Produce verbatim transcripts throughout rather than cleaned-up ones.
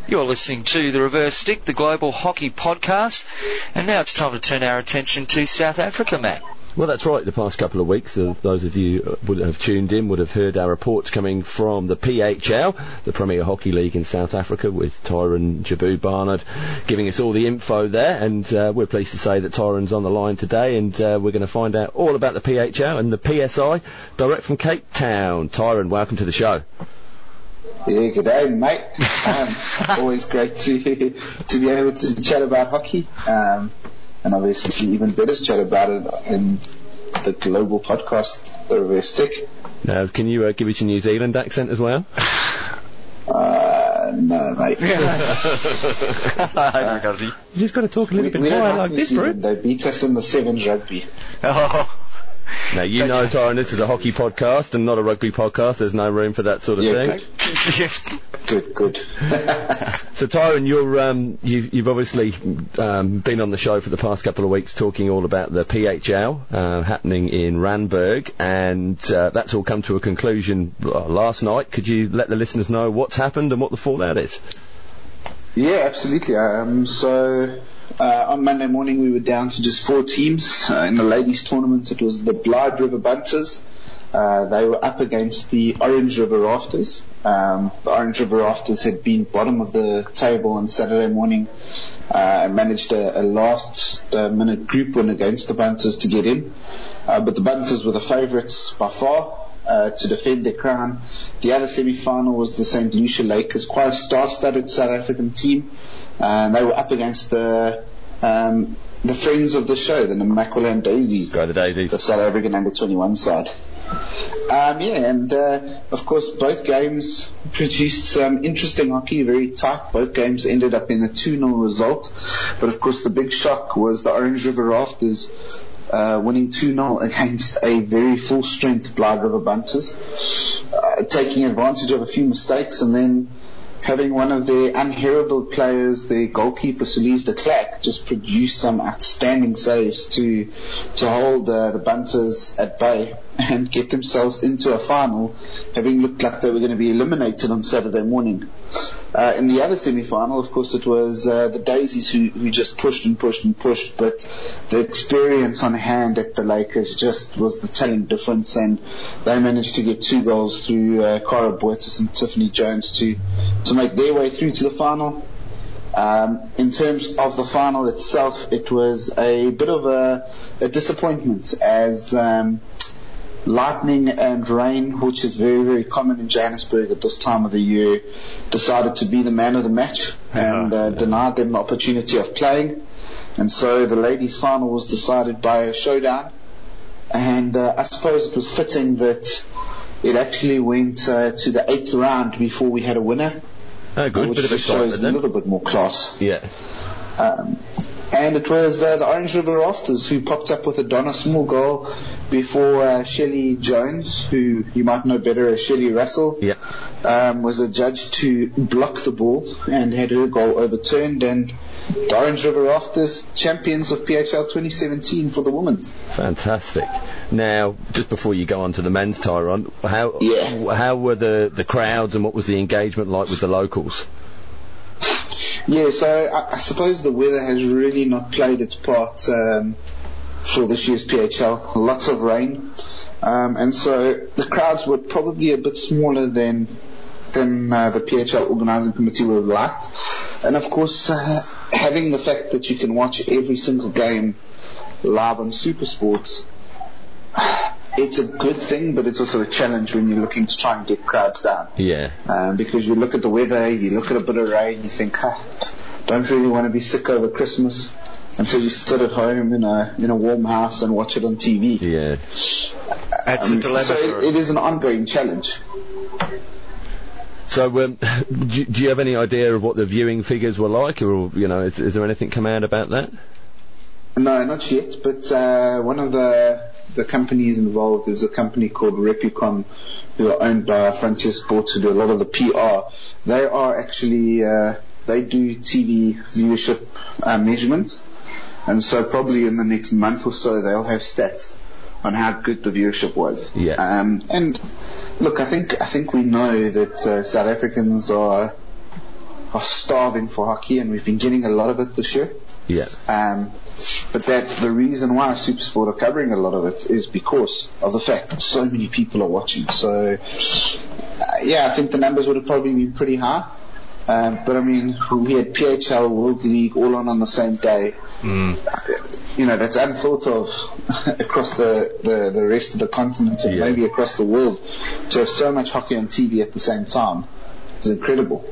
You're listening to The Reverse Stick, the Global Hockey Podcast, and now it's time to turn our attention to South Africa, Matt. Well, that's right. The past couple of weeks, uh, those of you who would have tuned in would have heard our reports coming from the P H L, the Premier Hockey League in South Africa, with Tyron Jabu Barnard giving us all the info there. And uh, we're pleased to say that Tyron's on the line today, and uh, we're going to find out all about the P H L and the P S I direct from Cape Town. Tyron, welcome to the show. Yeah, good day, mate. Um, always great to to be able to chat about hockey, um, and obviously even better to chat about it in the global podcast, The Reverse Stick. Now, can you uh, give us your New Zealand accent as well? Uh, no, mate. uh, you just got to talk a little we, bit we higher like like this, bro. They beat us in the sevens rugby. Oh. Now, you know, Tyron, this is a hockey podcast and not a rugby podcast. There's no room for that sort of yeah, thing. Good, good. good. So, Tyron, you're, um, you've, you've obviously um, been on the show for the past couple of weeks talking all about the P H L uh, happening in Randburg, and uh, that's all come to a conclusion uh, last night. Could you let the listeners know what's happened and what the fallout is? Yeah, absolutely. Um, so... Uh, on Monday morning we were down to just four teams. Uh, in the ladies tournament it was the Blyde River Bunters. Uh, they were up against the Orange River Rafters. Um, the Orange River Rafters had been bottom of the table on Saturday morning uh, and managed a, a last uh, minute group win against the Bunters to get in. Uh, but the Bunters were the favourites by far uh, to defend their crown. The other semi-final was the Saint Lucia Lakers, quite a star-studded South African team. And they were up against the um, the friends of the show, the Namaqualand Daisies. Go the Daisies. The South African under twenty-one side. Um, yeah, and uh, of course both games produced some interesting hockey, very tight. Both games ended up in a two nil result. But of course the big shock was the Orange River Rafters uh, winning two nil against a very full-strength Blyde River Bunters, uh, taking advantage of a few mistakes and then having one of their unheralded players, their goalkeeper Solis de Klerk, just produce some outstanding saves to to hold uh, the Bunters at bay and get themselves into a final, having looked like they were going to be eliminated on Saturday morning. Uh, in the other semi-final, of course, it was uh, the Daisies who, who just pushed and pushed and pushed, but the experience on hand at the Lakers just was the telling difference, and they managed to get two goals through uh, Cara Boitis and Tiffany Jones to to make their way through to the final. Um, in terms of the final itself, it was a bit of a, a disappointment as um, lightning and rain, which is very, very common in Johannesburg at this time of the year, decided to be the man of the match and uh, denied them the opportunity of playing. And so the ladies' final was decided by a showdown. And uh, I suppose it was fitting that it actually went uh, to the eighth round before we had a winner. Oh, good. Uh, which bit of just shows a little bit more class. Yeah. Um, and it was uh, the Orange River Rafters who popped up with a Donna Small goal before uh, Shelley Jones, who you might know better as Shelley Russell, yeah. um, was adjudged to block the ball and had her goal overturned. And the Orange River Rafters, champions of P H L twenty seventeen for the women's. Fantastic. Now, just before you go on to the men's, Tyron, how yeah. how were the, the crowds and what was the engagement like with the locals? Yeah, so I, I suppose the weather has really not played its part um, for this year's P H L. Lots of rain, um, and so the crowds were probably a bit smaller than than uh, the P H L organising committee would have liked. And of course, uh, having the fact that you can watch every single game live on SuperSport, it's a good thing, but it's also a challenge when you're looking to try and get crowds down. Yeah. Um, because you look at the weather, you look at a bit of rain, you think, huh, don't really want to be sick over Christmas, and so you sit at home in a in a warm house and watch it on T V. Yeah. That's um, a dilemma. So it, it is an ongoing challenge. So, um, do, do you have any idea of what the viewing figures were like, or you know, is, is there anything come out about that? No, not yet. But uh, one of the the companies involved is a company called Replicon, who are owned by Frontier Sports, who do a lot of the P R. They are actually uh, they do T V viewership uh, measurements, and so probably in the next month or so they'll have stats on how good the viewership was. Yeah. Um, and look, I think I think we know that uh, South Africans are are starving for hockey, and we've been getting a lot of it this year. Yeah. Um, but that the reason why SuperSport are covering a lot of it is because of the fact that so many people are watching. So, uh, yeah, I think the numbers would have probably been pretty high. Um, but I mean, we had P H L, World League, all on on the same day. Mm. You know, that's unthought of across the, the, the rest of the continent and yeah. maybe across the world. To have so much hockey on T V at the same time is incredible.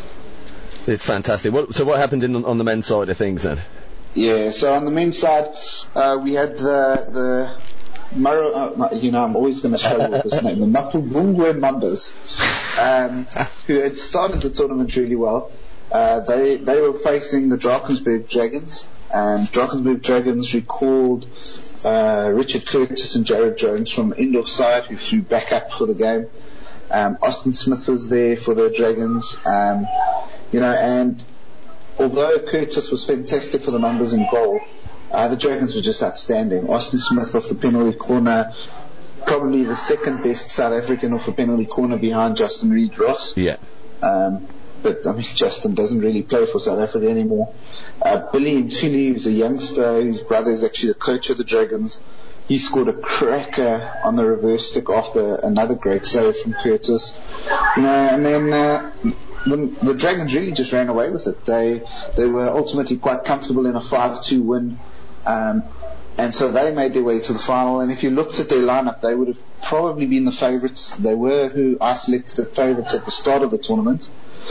It's fantastic. What, so what happened in, on the men's side of things then? Yeah, so on the men's side, uh, we had the, the Maro, uh, you know, I'm always going to struggle with this name, the Mapudungwe Mambas, um, who had started the tournament really well. Uh, they, they were facing the Drakensberg Dragons, and Drakensberg Dragons recalled, uh, Richard Curtis and Jared Jones from indoor side who flew back up for the game. Um, Austin Smith was there for the Dragons, um, you know, and although Curtis was fantastic for the numbers in goal, uh, the Dragons were just outstanding. Austin Smith off the penalty corner, probably the second best South African off a penalty corner behind Justin Reid-Ross. Yeah. Um, but I mean, Justin doesn't really play for South Africa anymore. Uh, Billy Ntuli, who's a youngster, whose brother is actually the coach of the Dragons, he scored a cracker on the reverse stick after another great save from Curtis. You know, and then uh, the, the Dragons really just ran away with it. They they were ultimately quite comfortable in a five two win, um, and so they made their way to the final. And if you looked at their lineup, they would have probably been the favourites. They were who I selected the favourites at the start of the tournament.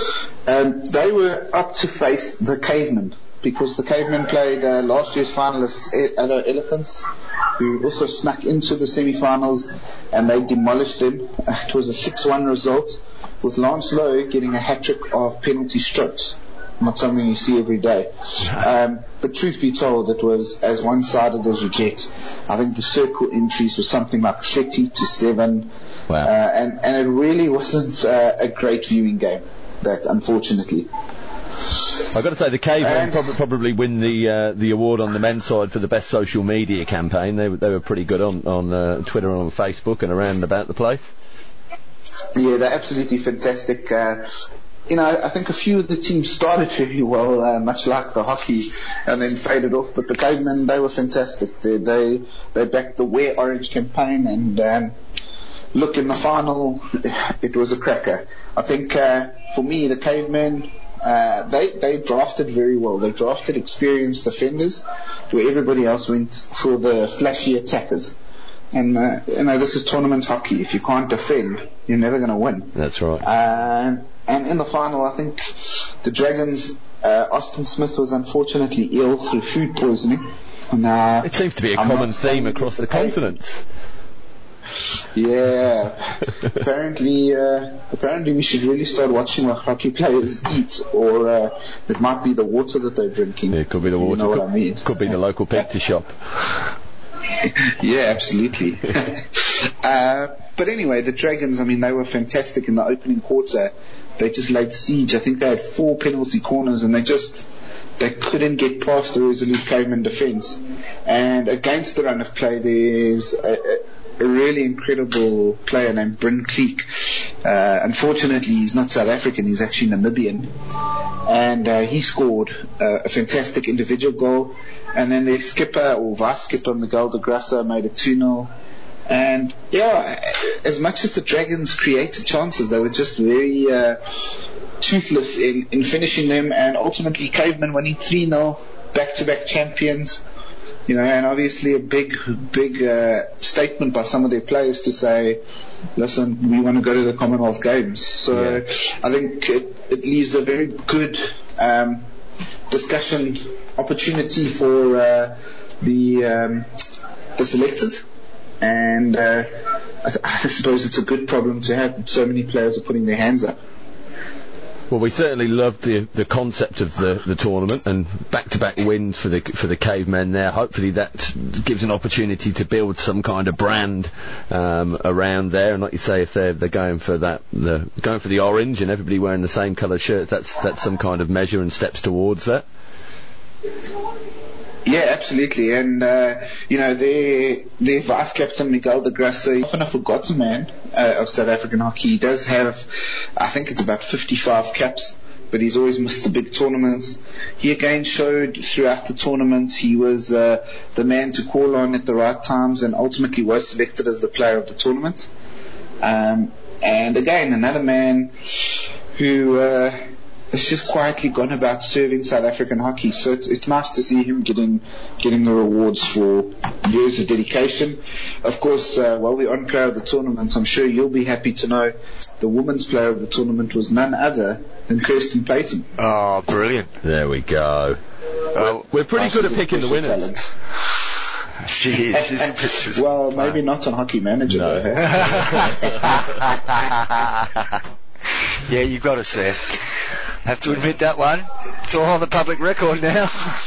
Um, they were up to face the Cavemen, because the Cavemen played uh, last year's finalists, Hello Elephants, who also snuck into the semi-finals, and they demolished them. Uh, it was a six one result, with Lance Lowe getting a hat-trick of penalty strokes. Not something you see every day. Um, but truth be told, it was as one-sided as you get. I think the circle entries was something like thirty to seven. Wow. Uh, and, and it really wasn't uh, a great viewing game, that unfortunately. I've got to say, the Cavemen prob- probably win the uh, the award on the men's side for the best social media campaign. They, they were pretty good on, on uh, Twitter and on Facebook and around and about the place. Yeah, they're absolutely fantastic. Uh, you know, I think a few of the teams started really well, uh, much like the hockey, and then faded off. But the Cavemen, they were fantastic. They they, they backed the Wear Orange campaign, and um, look, in the final, it was a cracker. I think uh, for me, the Cavemen, uh, they they drafted very well. They drafted experienced defenders, where everybody else went for the flashy attackers. And uh, you know, this is tournament hockey. If you can't defend, you're never going to win. That's right. Uh, and in the final, I think the Dragons, uh, Austin Smith was unfortunately ill through food poisoning. And, uh, it seems to be a I'm common theme across the, the continent. Yeah. apparently, uh, apparently we should really start watching what hockey players eat, or uh, it might be the water that they're drinking. Yeah, it could be the water. You know could, what I mean? Could be the local pizza shop. Yeah, absolutely. uh, but anyway, the Dragons, I mean, they were fantastic in the opening quarter. They just laid siege. I think they had four penalty corners, and they just they couldn't get past the resolute Caveman defence. And against the run of play, there's a, a really incredible player named Bryn Cleek. Uh, unfortunately, he's not South African. He's actually Namibian. And uh, he scored uh, a fantastic individual goal. And then their skipper, or vice skipper, Miguel de Grassa, made it two nil. And yeah, as much as the Dragons created chances, they were just very uh, toothless in, in finishing them. And ultimately, Cavemen winning three nil, back-to-back champions. You know, and obviously a big, big uh, statement by some of their players to say, listen, we want to go to the Commonwealth Games. So yeah. I think it, it leaves a very good um, discussion opportunity for uh, the um, the selectors, and uh, I, th- I suppose it's a good problem to have. So many players are putting their hands up. Well, we certainly loved the the concept of the, the tournament, and back-to-back wins for the for the Cavemen there. Hopefully that gives an opportunity to build some kind of brand um, around there. And like you say, if they're they're going for that, the going for the orange and everybody wearing the same coloured shirts, that's that's some kind of measure and steps towards that. Yeah, absolutely. And, uh, you know, their, their vice captain, Miguel de Grassa, often a forgotten man uh, of South African hockey. He does have, I think it's about fifty-five caps but he's always missed the big tournaments. He again showed throughout the tournaments he was uh, the man to call on at the right times, and ultimately was selected as the player of the tournament. Um, and again, another man who uh, has just quietly gone about serving South African hockey. So it's, it's nice to see him getting getting the rewards for years of dedication. Of course, uh, while we're on player of the tournament, I'm sure you'll be happy to know the women's player of the tournament was none other than Kirsten Payton. Oh, brilliant. There we go. Oh, We're pretty good at picking the winners. Talent. she is. She's a bit Well, maybe not on Hockey Manager, No. though. Yeah, you got us there. Have to admit that one. It's all on the public record now.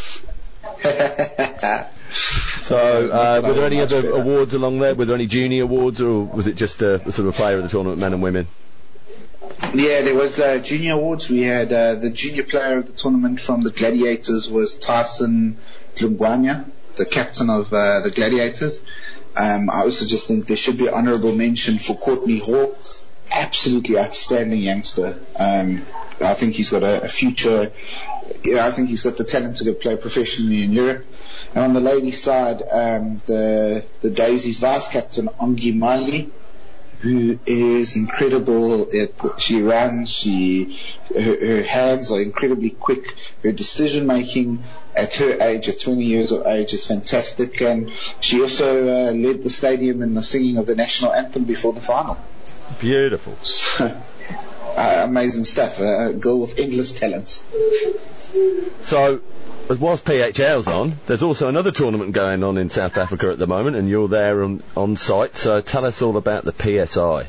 So, uh, were there any other awards along there? Were there any junior awards, or was it just a, a sort of a player of the tournament, men and women? Yeah, there was uh, junior awards. We had uh, the junior player of the tournament from the Gladiators was Tyson Dlungwanya, the captain of uh, the Gladiators. Um, I also just think there should be honourable mention for Courtney Hall. Absolutely outstanding youngster. Um, I think he's got a, a future. Yeah, I think he's got the talent to go play professionally in Europe. And on the ladies' side, um, the the Daisies vice captain Ongi Mali, who is incredible. At, she runs. She her, her hands are incredibly quick. Her decision making at her age, at twenty years of age, is fantastic. And she also uh, led the stadium in the singing of the national anthem before the final. Beautiful. So, uh, amazing stuff. Uh, a girl with endless talents. So, whilst P H L's on, there's also another tournament going on in South Africa at the moment, and you're there on, on site. So tell us all about the P S I.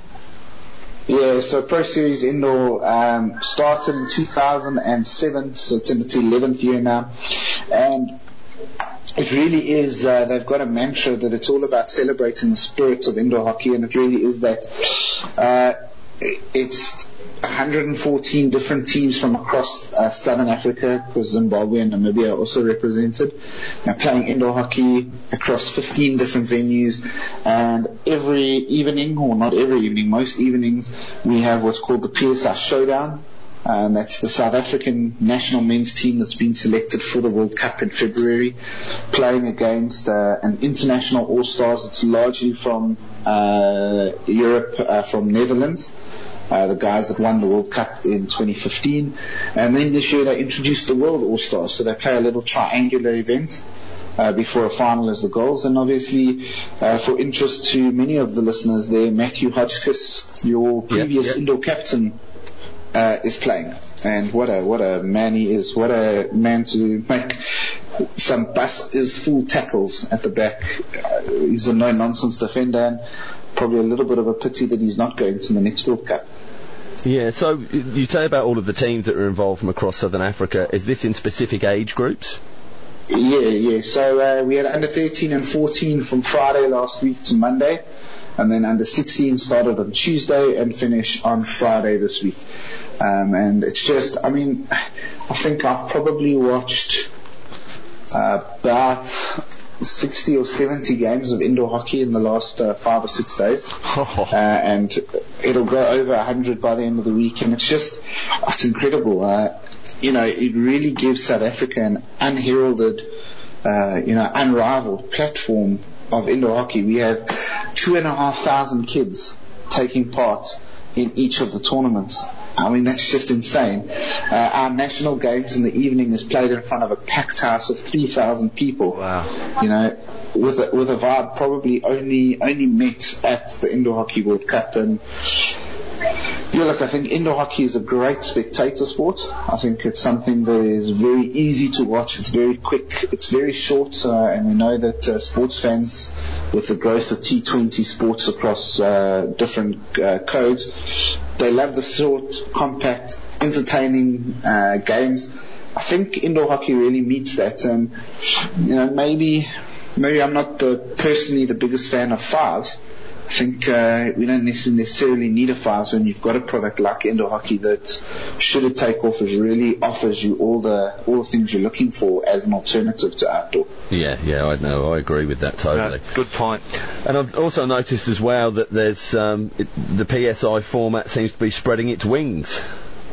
Yeah, so Pro Series Indoor um, started in two thousand seven, so it's in its eleventh year now. And it really is, uh, they've got a mantra that it's all about celebrating the spirit of indoor hockey, and it really is that. Uh, it's one hundred fourteen different teams from across uh, Southern Africa, because Zimbabwe and Namibia are also represented, now playing indoor hockey across fifteen different venues. And every evening, or not every evening, most evenings, we have what's called the P S I Showdown. And that's the South African national men's team that's been selected for the World Cup in February, playing against uh, an international all-stars. It's largely from uh, Europe, uh, from Netherlands, uh, the guys that won the World Cup in twenty fifteen. And then this year they introduced the World All-Stars, so they play a little triangular event Uh, before a final as the goals. And obviously, uh, for interest to many of the listeners there, Matthew Hodgkiss, your previous yep, yep. indoor captain, uh, is playing. And what a what a man he is! What a man to make some bust is full tackles at the back. Uh, he's a no nonsense defender, and probably a little bit of a pity that he's not going to the next World Cup. Yeah, so you say about all of the teams that are involved from across Southern Africa. Is this in specific age groups? Yeah, yeah. So uh, we had under thirteen and fourteen from Friday last week to Monday, and then under sixteen started on Tuesday and finished on Friday this week. Um, and it's just, I mean, I think I've probably watched uh, about sixty or seventy games of indoor hockey in the last uh, five or six days, uh, and it'll go over one hundred by the end of the week. And it's just, it's incredible. Uh, you know, it really gives South Africa an unheralded, uh, you know, unrivaled platform of indoor hockey. We have two and a half thousand kids taking part in each of the tournaments. I mean, that's just insane. Uh, our national games in the evening is played in front of a packed house of three thousand people. Wow. You know, with a, with a vibe probably only only met at the Indoor Hockey World Cup. And yeah, look, I think indoor hockey is a great spectator sport. I think it's something that is very easy to watch. It's very quick. It's very short. Uh, and we know that uh, sports fans, with the growth of T twenty sports across uh, different uh, codes, they love the short, compact, entertaining uh, games. I think indoor hockey really meets that. And, you know, maybe, maybe I'm not the, personally the biggest fan of fives. I think uh, we don't necessarily need a fives when you've got a product like indoor hockey that, should it take off, is really offers you all the all the things you're looking for as an alternative to outdoor. Yeah, yeah, I know. I agree with that totally. No, good point. And I've also noticed as well that there's um, it, the P S I format seems to be spreading its wings.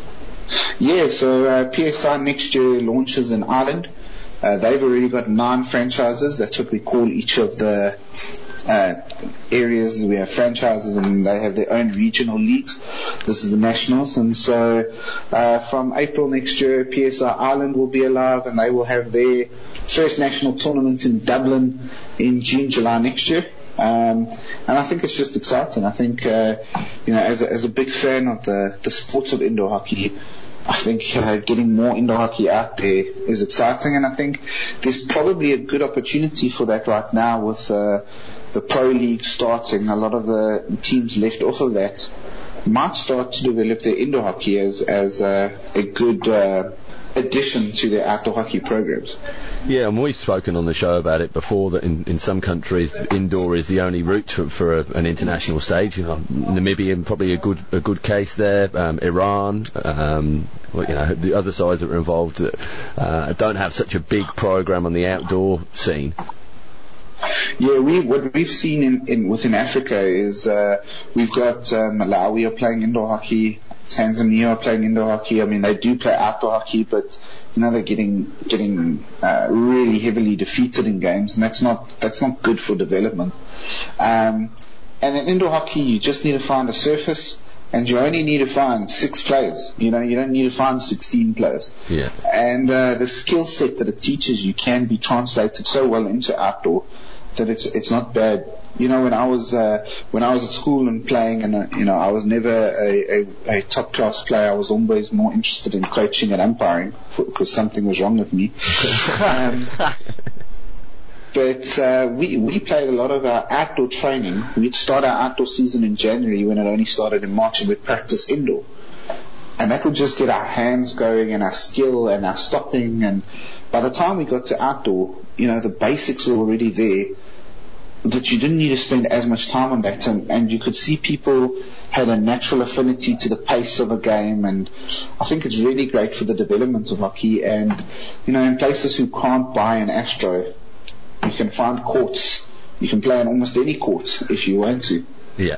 Yeah, so uh, P S I next year launches in Ireland. Uh, they've already got nine franchises. That's what we call each of the uh, areas. We have franchises and they have their own regional leagues. This is the nationals. And so uh, from April next year, P S I Ireland will be alive and they will have their first national tournament in Dublin in June, July next year. Um, and I think it's just exciting. I think, uh, you know, as a, as a big fan of the, the sport of indoor hockey, I think uh, getting more indoor hockey out there is exciting, and I think there's probably a good opportunity for that right now with uh, the Pro League starting. A lot of the teams left off of that might start to develop their indoor hockey as, as uh, a good uh, addition to their outdoor hockey programs. Yeah, and we've spoken on the show about it before, that in, in some countries indoor is the only route for, for a, an international stage. You know, Namibia probably a good a good case there. Um, Iran, um, well, you know, the other sides that are involved that uh, don't have such a big program on the outdoor scene. Yeah, we what we've seen in, in within Africa is uh, we've got uh, Malawi are playing indoor hockey. Tanzania are playing indoor hockey. I mean, they do play outdoor hockey, but you know they're getting getting uh, really heavily defeated in games, and that's not that's not good for development. Um, and in indoor hockey, you just need to find a surface, and you only need to find six players. You know, you don't need to find sixteen players. Yeah. And uh, the skill set that it teaches you can be translated so well into outdoor that it's it's not bad. You know, when I was uh, when I was at school and playing, and uh, you know, I was never a, a, a top class player. I was always more interested in coaching and umpiring because something was wrong with me. um, but uh, we we played a lot of our outdoor training. We'd start our outdoor season in January when it only started in March, and we'd practice indoor. And that would just get our hands going and our skill and our stopping. And by the time we got to outdoor, you know, the basics were already there, that you didn't need to spend as much time on that, and, and you could see people had a natural affinity to the pace of a game, and I think it's really great for the development of hockey. And you know, in places who can't buy an Astro, you can find courts. You can play on almost any court if you want to. Yeah.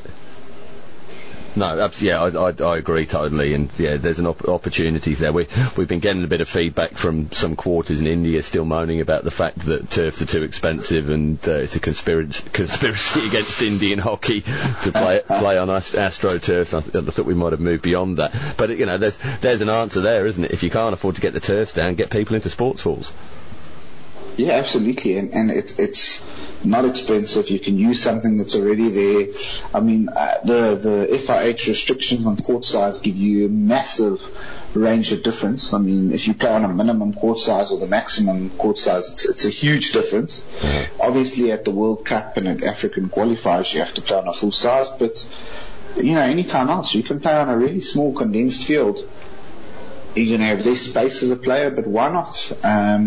No, yeah, I, I, I agree totally, and yeah, there's an op- opportunities there. We we've been getting a bit of feedback from some quarters in India still moaning about the fact that turfs are too expensive, and uh, it's a conspiracy conspiracy against Indian hockey to play play on Ast- Astro turfs. I, th- I thought we might have moved beyond that, but you know, there's there's an answer there, isn't it? If you can't afford to get the turfs down, get people into sports halls. Yeah, absolutely, and, and it's it's not expensive. You can use something that's already there. I mean, uh, the the F I H restrictions on court size give you a massive range of difference. I mean, if you play on a minimum court size or the maximum court size, it's, it's a huge difference. Mm-hmm. Obviously, at the World Cup and at African qualifiers, you have to play on a full size, but you know, any time else, you can play on a really small condensed field. You're going to have less space as a player, but why not? Um,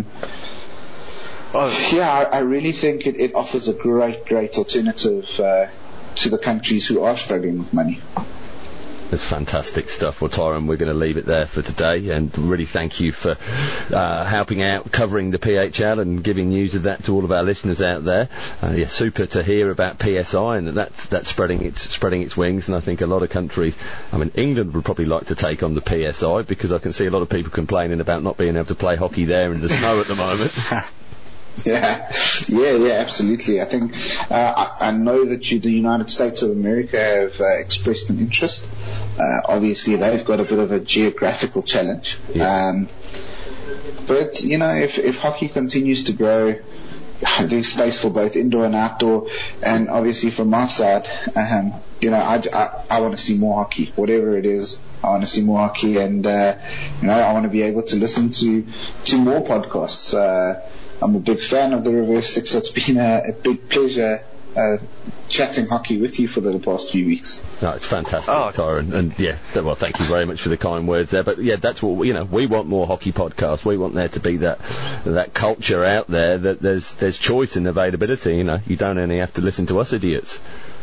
Oh. Yeah, I, I really think it, it offers a great, great alternative uh, to the countries who are struggling with money. That's fantastic stuff. Well, Tyrone, we're going to leave it there for today, and really thank you for uh, helping out, covering the P H L and giving news of that to all of our listeners out there. Uh, yeah, super to hear about P S I and that that's, that's spreading its spreading its wings. And I think a lot of countries, I mean, England would probably like to take on the P S I, because I can see a lot of people complaining about not being able to play hockey there in the snow at the moment. Yeah, yeah, yeah, absolutely. I think uh, I, I know that you, the United States of America have uh, expressed an interest. Uh, obviously, they've got a bit of a geographical challenge. Yeah. Um, but you know, if if hockey continues to grow, there's space for both indoor and outdoor. And obviously, from my side, um, you know, I, I, I want to see more hockey, whatever it is. I want to see more hockey, and uh, you know, I want to be able to listen to to more podcasts. Uh, I'm a big fan of the Reverse Stick, so it's been a, a big pleasure uh, chatting hockey with you for the past few weeks. No, it's fantastic, oh. Tyrone, and yeah, th- well, thank you very much for the kind words there. But yeah, that's what we, you know. We want more hockey podcasts. We want there to be that that culture out there that there's there's choice and availability. You know, you don't only have to listen to us idiots.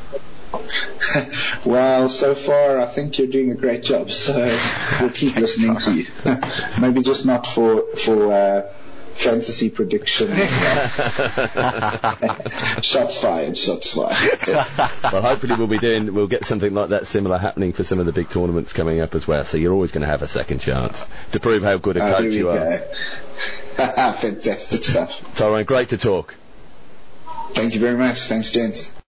Well, so far I think you're doing a great job, so we'll keep listening to you. Maybe just not for for. Uh, fantasy prediction. Shots fired, shots fired. Well, hopefully we'll be doing, we'll get something like that similar happening for some of the big tournaments coming up as well. So you're always going to have a second chance to prove how good a uh, coach you are. Fantastic stuff. Tyrone, great to talk. Thank you very much. Thanks, gents.